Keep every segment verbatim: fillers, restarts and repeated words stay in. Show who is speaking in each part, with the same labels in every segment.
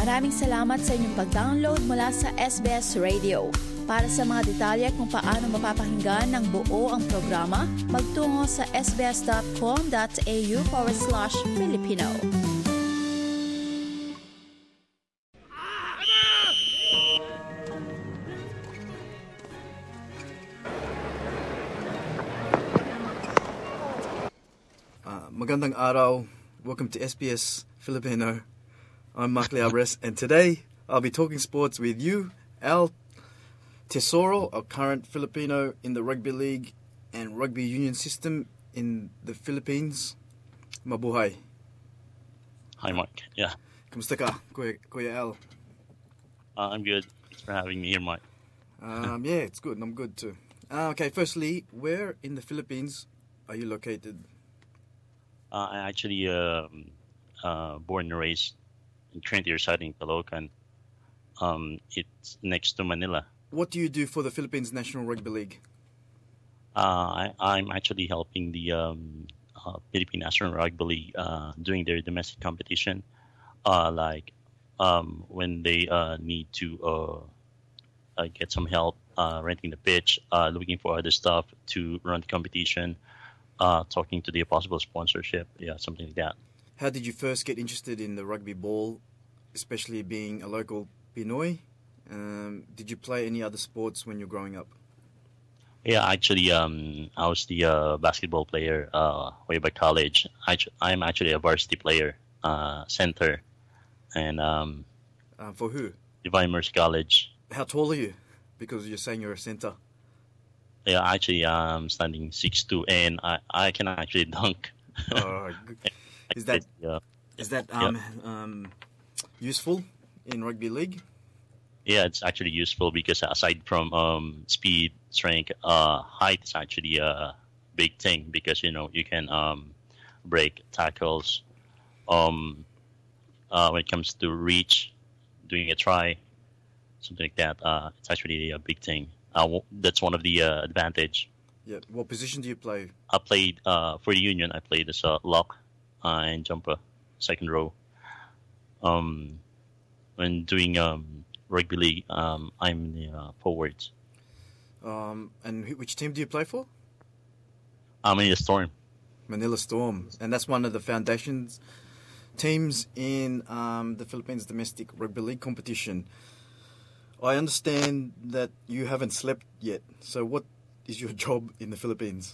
Speaker 1: Maraming salamat sa inyong pag-download mula sa S B S Radio. Para sa mga detalye kung paano mapapakinggan ng buo ang programa, magtungo sa sbs.com.au forward slash Filipino.
Speaker 2: Uh, magandang araw. Welcome to S B S Filipino. I'm Mark Liabres, and today I'll be talking sports with you, Al Tesoro, a current Filipino in the rugby league and rugby union system in the Philippines. Mabuhay.
Speaker 3: Hi, Mark. Yeah.
Speaker 2: Kamusta ka, Kuya, Kuya Al?
Speaker 3: Uh, I'm good. Thanks for having me here, Mark.
Speaker 2: Um, yeah, it's good, and I'm good too. Uh, okay, firstly, where in the Philippines are you located?
Speaker 3: Uh, I actually um, uh, born and raised and currently residing in Caloocan. Um, it's next to Manila.
Speaker 2: What do you do for the Philippines National Rugby League?
Speaker 3: Uh, I, I'm actually helping the um, uh, Philippine National Rugby League uh, doing their domestic competition. Uh, like um, when they uh, need to uh, uh, get some help uh, renting the pitch, uh, looking for other stuff to run the competition, uh, talking to the possible sponsorship, yeah, something like that.
Speaker 2: How did you first get interested in the rugby ball, especially being a local Pinoy? Um, did you play any other sports when you were growing up?
Speaker 3: Yeah, actually, um, I was the uh, basketball player uh, way back college. I, I'm actually a varsity player, uh, center, and um,
Speaker 2: Uh, for who?
Speaker 3: Divine Mercy College.
Speaker 2: How tall are you? Because you're saying you're a center.
Speaker 3: Yeah, actually, I'm standing six two, and I, I can actually dunk.
Speaker 2: Oh, is that
Speaker 3: yeah.
Speaker 2: is that um, um, useful in rugby league?
Speaker 3: Yeah, it's actually useful because aside from um, speed, strength, uh, height is actually a big thing because, you know, you can um, break tackles. Um, uh, when it comes to reach, doing a try, something like that, uh, it's actually a big thing. Uh, w- that's one of the uh, advantage.
Speaker 2: Yeah. What position do you play?
Speaker 3: I played uh, for the Union. I played as a lock uh, and jumper, second row. Um, when doing um, rugby league, um, I'm the uh, forwards.
Speaker 2: Um, and wh- which team do you play for?
Speaker 3: I'm in the Storm.
Speaker 2: Manila Storm, and that's one of the foundations teams in um, the Philippines domestic rugby league competition. I understand that you haven't slept yet. So, what is your job in the Philippines?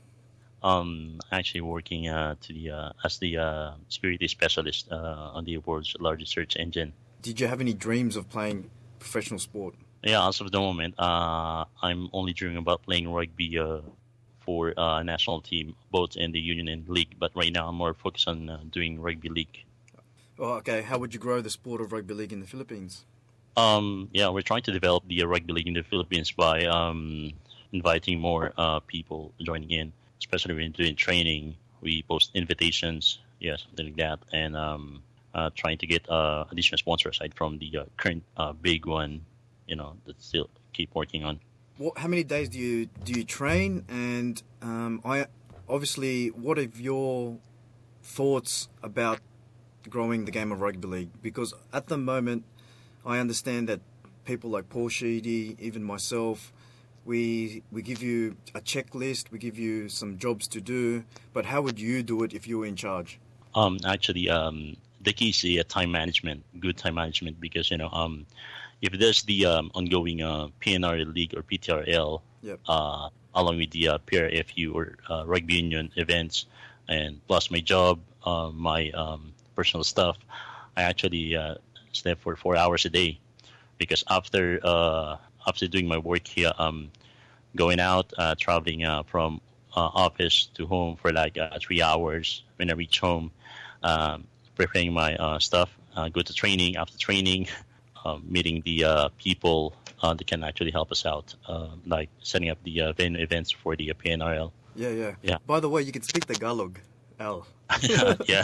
Speaker 3: Um, actually working uh, to the uh, as the uh, security specialist uh, on the world's largest search engine.
Speaker 2: Did you have any dreams of playing professional sport?
Speaker 3: Yeah, as of the moment, uh, I'm only dreaming about playing rugby uh, for uh, a national team, both in the union and league. But right now, I'm more focused on uh, doing rugby league.
Speaker 2: Oh, okay. How would you grow the sport of rugby league in the Philippines?
Speaker 3: Um, yeah, we're trying to develop the uh, rugby league in the Philippines by um, inviting more uh, people joining in, especially when doing training. We post invitations, yeah, something like that, and um, uh, trying to get uh, additional sponsors aside from the uh, current uh, big one, you know, that still keep working on.
Speaker 2: What, how many days do you do you train? And um, I obviously, what are your thoughts about growing the game of rugby league? Because at the moment, I understand that people like Paul Sheedy, even myself, we we give you a checklist, we give you some jobs to do. But how would you do it if you were in charge?
Speaker 3: Um, actually, um, the key is uh, time management, good time management, because you know, um, if there's the um, ongoing uh, P N R L League or P T R L,
Speaker 2: Yep.
Speaker 3: uh, along with the uh, P R F U or uh, rugby union events, and plus my job, uh, my um, personal stuff, I actually uh, sleep for four hours a day, because after uh, after doing my work here, um, going out, uh, traveling uh, from uh, office to home for like uh, three hours. When I reach home, um, preparing my uh, stuff, uh, go to training. After training, uh, meeting the uh, people uh, that can actually help us out, uh, like setting up the uh, venue events for the uh, P N R L.
Speaker 2: Yeah, yeah.
Speaker 3: Yeah.
Speaker 2: By the way, you can speak Tagalog, Al.
Speaker 3: Yeah.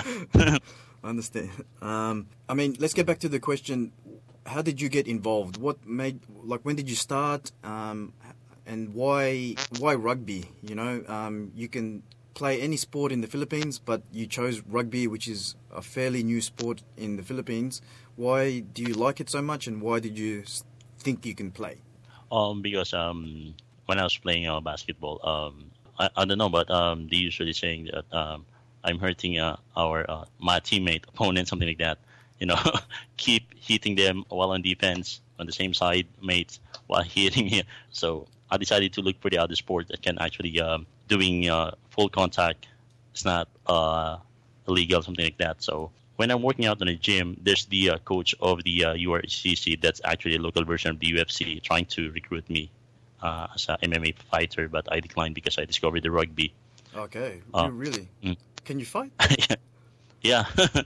Speaker 2: I understand. Um, I mean, let's get back to the question. How did you get involved? What made, like, when did you start? Um, and why, why rugby? You know, um, you can play any sport in the Philippines, but you chose rugby, which is a fairly new sport in the Philippines. Why do you like it so much, and why did you think you can play?
Speaker 3: Um, because um, when I was playing uh, basketball, um, I, I don't know, but um, they usually saying that um, I'm hurting uh, our uh, my teammate, opponent, something like that. You know, keep hitting them while on defense on the same side, mates, while hitting me. So I decided to look for the other sport that can actually um, doing uh, full contact. It's not uh, illegal, something like that. So when I'm working out in a gym, there's the uh, coach of the uh, U R C C that's actually a local version of the U F C trying to recruit me uh, as an M M A fighter, but I declined because I discovered the rugby.
Speaker 2: Okay,
Speaker 3: Uh,
Speaker 2: really?
Speaker 3: mm.
Speaker 2: Can you fight?
Speaker 3: Yeah.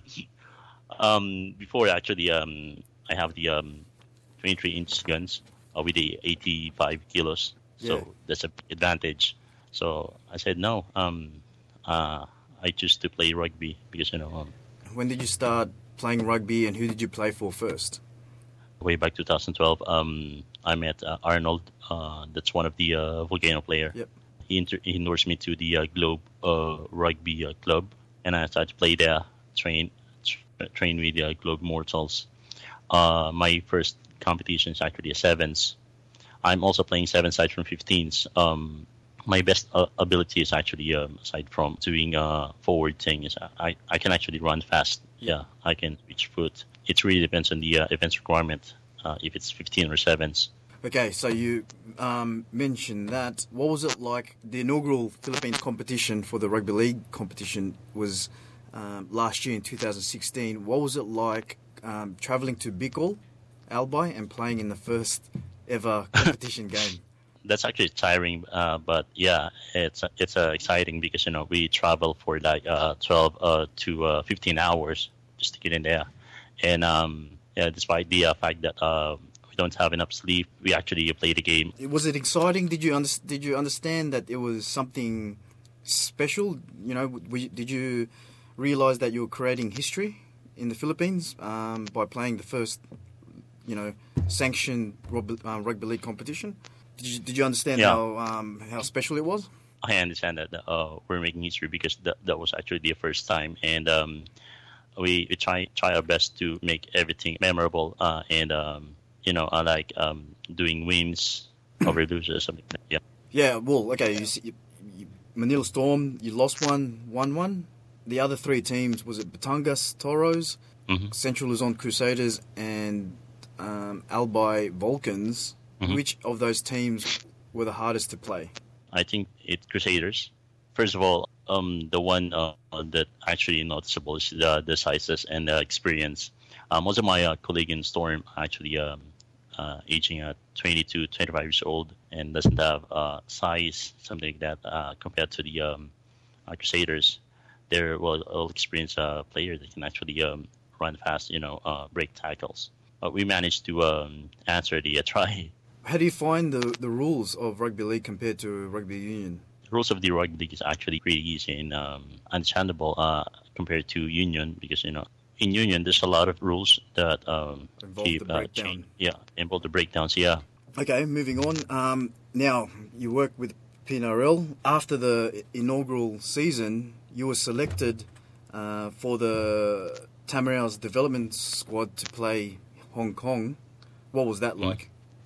Speaker 3: um, before actually, um, I have the um, twenty-three inch guns uh, with the eighty-five kilos, so
Speaker 2: Yeah.
Speaker 3: that's a big advantage. So I said no. Um, uh, I choose to play rugby because you know. Um,
Speaker 2: When did you start playing rugby, and who did you play for first?
Speaker 3: way back twenty twelve, um, I met uh, Arnold. Uh, that's one of the uh, Volcano player.
Speaker 2: Yep.
Speaker 3: He, inter- he endorsed me to the uh, Globe uh, Rugby uh, Club, and I started to play there, train tra- train with the uh, Globe Mortals. Uh, my first competition is actually a sevens. I'm also playing seven sides from fifteens. Um, my best uh, ability is actually, um, aside from doing uh, forward thing, is I, I can actually run fast. Yeah, I can reach foot. It really depends on the uh, events requirement, uh, if it's fifteen or sevens.
Speaker 2: Okay, so you um, mentioned that. What was it like? The inaugural Philippines competition for the rugby league competition was um, last year in two thousand sixteen. What was it like um, traveling to Bicol, Albay, and playing in the first ever competition game?
Speaker 3: That's actually tiring, uh, but yeah, it's it's uh, exciting because you know we travel for like uh, twelve uh, to uh, fifteen hours just to get in there, and um, yeah, despite the uh, fact that uh, we don't have enough sleep, we actually play the game.
Speaker 2: Was it exciting? Did you under, did you understand that it was something special? You know, were you, did you realize that you were creating history in the Philippines um, by playing the first, you know, sanctioned rugby, uh, rugby league competition? Did you, did you understand
Speaker 3: Yeah.
Speaker 2: how um, how special it was?
Speaker 3: I understand that uh, we're making history because that, that was actually the first time, and um, we, we try try our best to make everything memorable, uh, and um, you know, I like um, doing wins over losers, something like that. Yeah.
Speaker 2: Yeah, well, okay, you, see- you, you, Manila Storm, you lost one, won one. The other three teams, was it Batangas Toros,
Speaker 3: Mhm.
Speaker 2: Central Luzon Crusaders, and um, Albay Vulcans?
Speaker 3: Mhm.
Speaker 2: Which of those teams were the hardest to play?
Speaker 3: I think it's Crusaders. First of all, um, the one uh, that actually noticeable is the, the sizes and the experience. Uh, most of my uh, colleagues in Storm are actually um, uh, aging at twenty-two, twenty-five years old and doesn't have uh, size, something like that, uh, compared to the um, uh, Crusaders. They're well, all experienced uh, players that can actually um, run fast, you know, uh, break tackles. But we managed to um, answer the uh, try.
Speaker 2: How do you find the, the rules of rugby league compared to rugby union?
Speaker 3: The rules of the rugby league is actually pretty easy and um, understandable uh, compared to union because you know in union there's a lot of rules that um,
Speaker 2: Involve
Speaker 3: keep
Speaker 2: the
Speaker 3: uh,
Speaker 2: breakdown.
Speaker 3: change. Yeah, involve the breakdowns. Yeah,
Speaker 2: Okay, moving on. Um, now, you work with P N R L. After the inaugural season, you were selected uh, for the Tamaria's development squad to play Hong Kong. What was that like?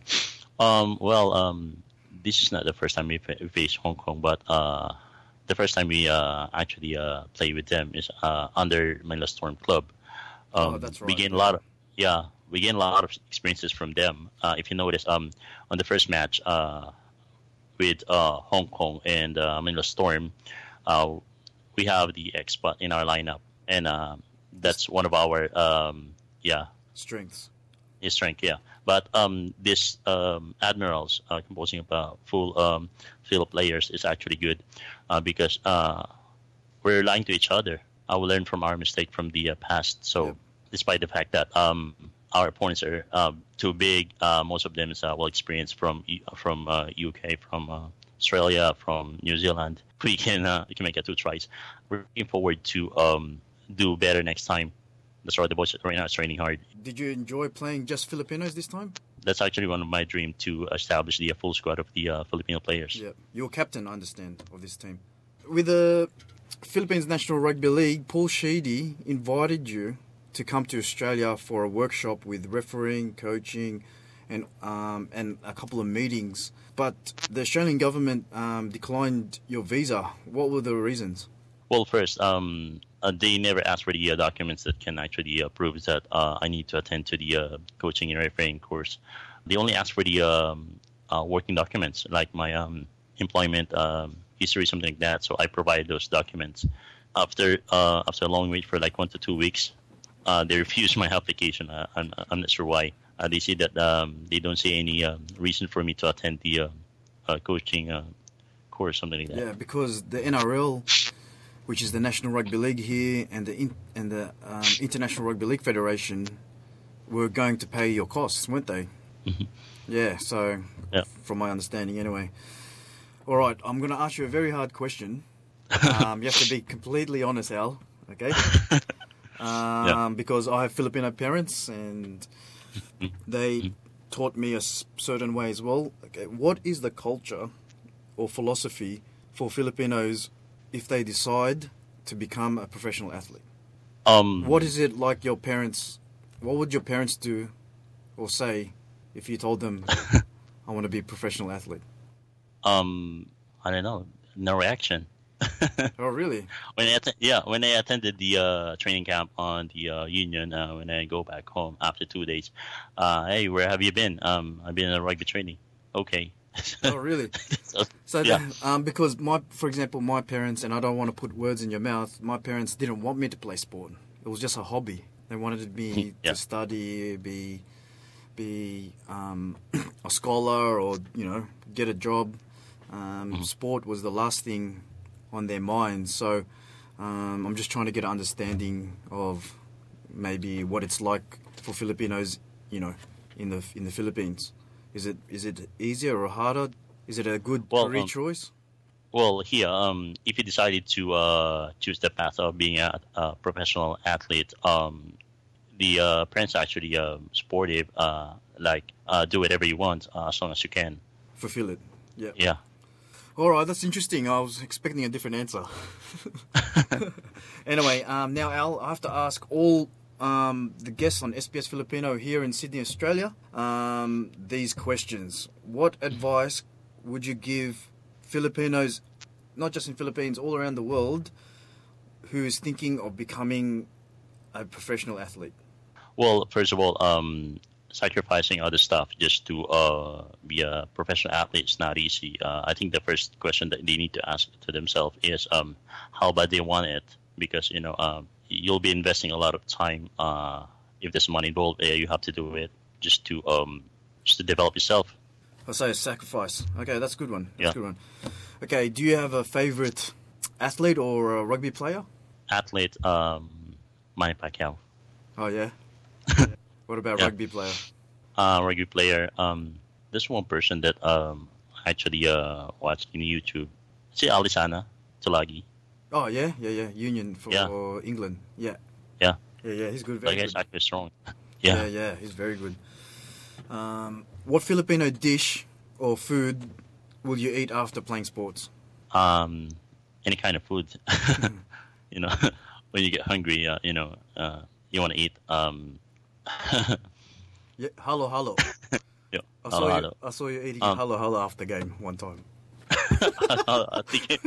Speaker 3: um, well, um, this is not the first time we, fa- we faced Hong Kong, but uh, the first time we uh, actually uh, play with them is uh, under Manila Storm Club. Um,
Speaker 2: Oh, that's
Speaker 3: We
Speaker 2: right,
Speaker 3: gained a
Speaker 2: yeah.
Speaker 3: lot of yeah, we gained a lot of experiences from them. Uh, if you notice, um, on the first match uh, with uh, Hong Kong and uh, Manila Storm, uh, we have the expat in our lineup, and uh, that's one of our um, yeah
Speaker 2: Strengths.
Speaker 3: his strength. Yeah, but um, this um, admirals uh, composing of a full um, field of players is actually good uh, because uh, we're relying to each other. I will learn from our mistake from the uh, past. So,
Speaker 2: Yep.
Speaker 3: despite the fact that um, our opponents are um, too big, uh, most of them is uh, well experienced from E- from uh, U K, from uh, Australia, from New Zealand. We can uh, we can make it two tries. We're looking forward to um, do better next time. That's why the boys right now is training hard.
Speaker 2: Did you enjoy playing just Filipinos this time?
Speaker 3: That's actually one of my dreams to establish the uh, full squad of the uh, Filipino players.
Speaker 2: Yeah. You're captain, I understand, of this team. with the Philippines National Rugby League, Paul Sheedy invited you to come to Australia for a workshop with refereeing, coaching, and um, and a couple of meetings. But the Australian government um, declined your visa. What were the reasons?
Speaker 3: Well, first, um, uh, they never asked for the uh, documents that can actually uh, prove that uh, I need to attend to the uh, coaching and refereeing course. They only asked for the um, uh, working documents, like my um, employment um, history, something like that. So I provided those documents. After uh, after a long wait for like one to two weeks, uh, they refused my application. Uh, I'm I'm not sure why. Uh, they say that um, they don't see any um, reason for me to attend the uh, uh, coaching uh, course, something like that.
Speaker 2: Yeah, because the N R L, which is the National Rugby League here, and the in, and the um, International Rugby League Federation, were going to pay your costs, weren't they?
Speaker 3: Mm-hmm.
Speaker 2: Yeah. So,
Speaker 3: yeah. From
Speaker 2: my understanding, anyway. All right, I'm going to ask you a very hard question. Um, you have to be completely honest, Al. Okay. Um, yeah. Because I have Filipino parents and they taught me a certain way as well. Okay, what is the culture or philosophy for Filipinos if they decide to become a professional athlete?
Speaker 3: Um,
Speaker 2: what is it like your parents, what would your parents do or say if you told them, I want to be a professional athlete?
Speaker 3: Um, I don't know. No reaction.
Speaker 2: Oh, really?
Speaker 3: When I att- yeah, when I attended the uh, training camp on the uh, Union, uh, when I go back home after two days, uh, hey, where have you been? Um, I've been in rugby training. Okay.
Speaker 2: Oh, really?
Speaker 3: so,
Speaker 2: so
Speaker 3: yeah.
Speaker 2: then, um, because my, for example, my parents, and I don't want to put words in your mouth, my parents didn't want me to play sport. It was just a hobby. They wanted me
Speaker 3: yeah.
Speaker 2: to study, be, be um, a scholar, or you know, get a job. Um, mm-hmm. Sport was the last thing on their minds, so um, I'm just trying to get an understanding of maybe what it's like for Filipinos, you know, in the in the Philippines. Is it is it easier or harder? Is it a good
Speaker 3: well,
Speaker 2: career
Speaker 3: um,
Speaker 2: choice?
Speaker 3: Well, here, um, if you decided to uh, choose the path of being a, a professional athlete, um, the uh, parents are actually uh, supportive, uh, like uh, do whatever you want uh, as long as you can.
Speaker 2: Fulfill it. Yeah.
Speaker 3: Yeah.
Speaker 2: All right, that's interesting. I was expecting a different answer. Anyway, um, now, Al, I have to ask all um, the guests on S B S Filipino here in Sydney, Australia, um, these questions. What advice would you give Filipinos, not just in Philippines, all around the world, who is thinking of becoming a professional athlete?
Speaker 3: Well, first of all, um, sacrificing other stuff just to uh, be a professional athlete is not easy. Uh, I think the first question that they need to ask to themselves is um, how bad they want it, because you know um, you'll be investing a lot of time. Uh, if there's money involved, uh, you have to do it just to um, just to develop yourself.
Speaker 2: I'll say sacrifice. Okay, that's a good one. That's
Speaker 3: yeah.
Speaker 2: a good one. Okay, do you have a favorite athlete or a rugby player?
Speaker 3: Athlete, um, Manny Pacquiao.
Speaker 2: Oh yeah. What about
Speaker 3: yeah.
Speaker 2: rugby player?
Speaker 3: Uh, rugby player. Um, there's one person that um actually uh watched in YouTube. Si Alisana Tulagi.
Speaker 2: Oh yeah, yeah, yeah. Union for
Speaker 3: yeah.
Speaker 2: England. Yeah.
Speaker 3: Yeah.
Speaker 2: Yeah, yeah. He's good. Very
Speaker 3: like
Speaker 2: good.
Speaker 3: Actually strong.
Speaker 2: Yeah.
Speaker 3: yeah,
Speaker 2: yeah. He's very good. Um, what Filipino dish or food will you eat after playing sports?
Speaker 3: Um, any kind of food. You know, when you get hungry, uh, you know, uh, you want to eat. Um,
Speaker 2: yeah, halo halo.
Speaker 3: Yeah,
Speaker 2: I saw
Speaker 3: halo,
Speaker 2: you.
Speaker 3: halo.
Speaker 2: I saw you eating
Speaker 3: um,
Speaker 2: halo halo after game one time.
Speaker 3: I think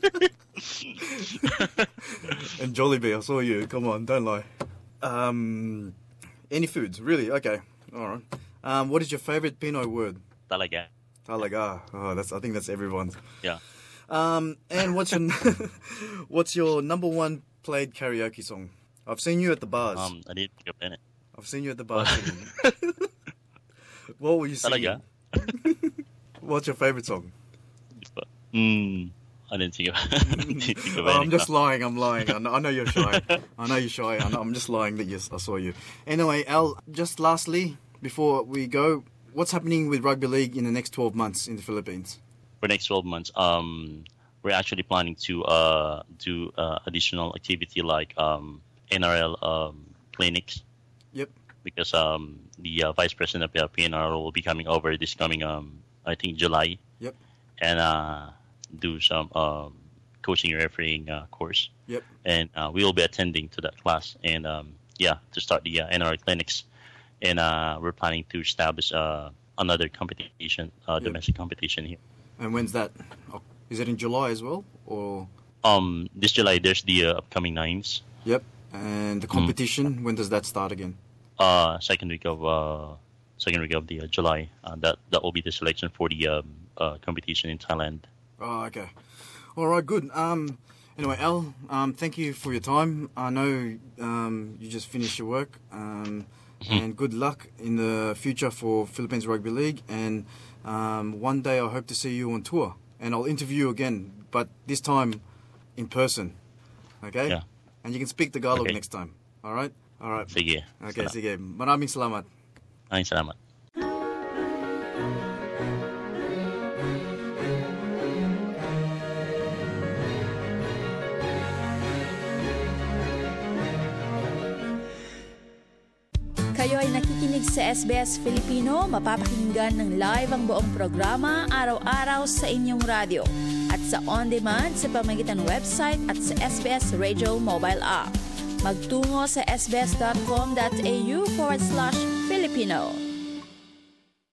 Speaker 2: And Jollibee, I saw you. Come on, don't lie. Um, any foods, really? Okay, all right. Um, what is your favorite Pinoy word?
Speaker 3: Talaga.
Speaker 2: Talaga. Oh, that's. I think that's everyone's.
Speaker 3: Yeah.
Speaker 2: Um, and what's your what's your number one played karaoke song? I've seen you at the bars.
Speaker 3: Um, I didn't pick up in it.
Speaker 2: I've seen you at the bars singing. What were you singing?
Speaker 3: Talaga.
Speaker 2: What's your favorite song?
Speaker 3: Mm, I didn't think of, I didn't think of
Speaker 2: Oh, I'm
Speaker 3: any.
Speaker 2: just lying. I'm lying. I know, I know you're shy. I know you're shy. I know, I'm just lying that yes, I saw you. Anyway, Al, just lastly, before we go, what's happening with rugby league in the next twelve months in the Philippines?
Speaker 3: For next twelve months, um, we're actually planning to uh, do uh, additional activity like um, N R L um, clinics.
Speaker 2: Yep.
Speaker 3: Because um, the uh, vice president of the P N R L will be coming over this coming, um, I think, July.
Speaker 2: Yep.
Speaker 3: And uh, do some um, coaching and refereeing uh, course.
Speaker 2: Yep.
Speaker 3: And uh, we will be attending to that class. And um, yeah, to start the uh, N R A clinics. And uh, we're planning to establish uh, another competition, uh,
Speaker 2: yep.
Speaker 3: domestic competition here.
Speaker 2: And when's that? Is it in July as well, or?
Speaker 3: Um, this July there's the uh, upcoming nines.
Speaker 2: Yep. And the competition, mm. when does that start again?
Speaker 3: Uh, second week of uh, second week of the uh, July. Uh, that that will be the selection for the um, uh, competition in Thailand.
Speaker 2: Oh, okay. All right, good. Um, anyway, Al, um, thank you for your time. I know um, you just finished your work, um, mm-hmm. and good luck in the future for Philippines Rugby League. And um, one day I hope to see you on tour, and I'll interview you again, but this time in person. Okay?
Speaker 3: Yeah.
Speaker 2: And you can speak Tagalog
Speaker 3: okay.
Speaker 2: next time. All right? All right.
Speaker 3: Sige.
Speaker 2: Okay,
Speaker 3: salamat.
Speaker 2: sige. Maraming salamat.
Speaker 3: Maraming salamat.
Speaker 1: Kayo ay nakikinig sa S B S Filipino, mapapakinggan ng live ang buong programa araw-araw sa inyong radyo at sa on-demand sa pamamagitan ng website at sa S B S Radio mobile app. Magtungo sa sbs.com.au forward slash Filipino.